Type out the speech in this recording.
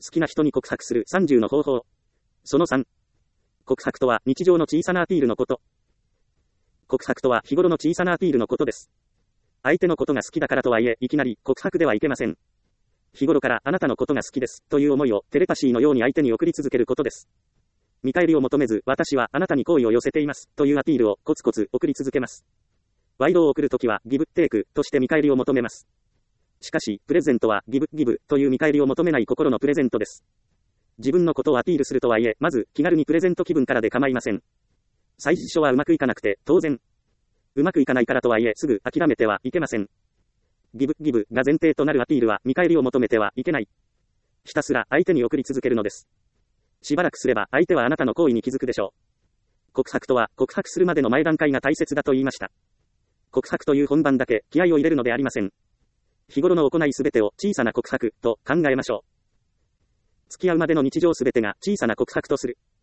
好きな人に告白する30の方法。その3。告白とは日常の小さなアピールのこと。告白とは日頃の小さなアピールのことです。相手のことが好きだからとはいえ、いきなり告白ではいけません。日頃からあなたのことが好きですという思いをテレパシーのように相手に送り続けることです。見返りを求めず、私はあなたに好意を寄せていますというアピールをコツコツ送り続けます。賄賂を送るときはギブテイクとして見返りを求めます。しかし、プレゼントはギブという見返りを求めない心のプレゼントです。自分のことをアピールするとはいえ、まず気軽にプレゼント気分からで構いません。最初はうまくいかなくて当然。うまくいかないからとはいえすぐ諦めてはいけません。ギブが前提となるアピールは見返りを求めてはいけない。ひたすら相手に送り続けるのです。しばらくすれば相手はあなたの行為に気づくでしょう。告白とは告白するまでの前段階が大切だと言いました。告白という本番だけ気合を入れるのでありません。日頃の行いすべてを小さな告白と考えましょう。付き合うまでの日常すべてが小さな告白とする。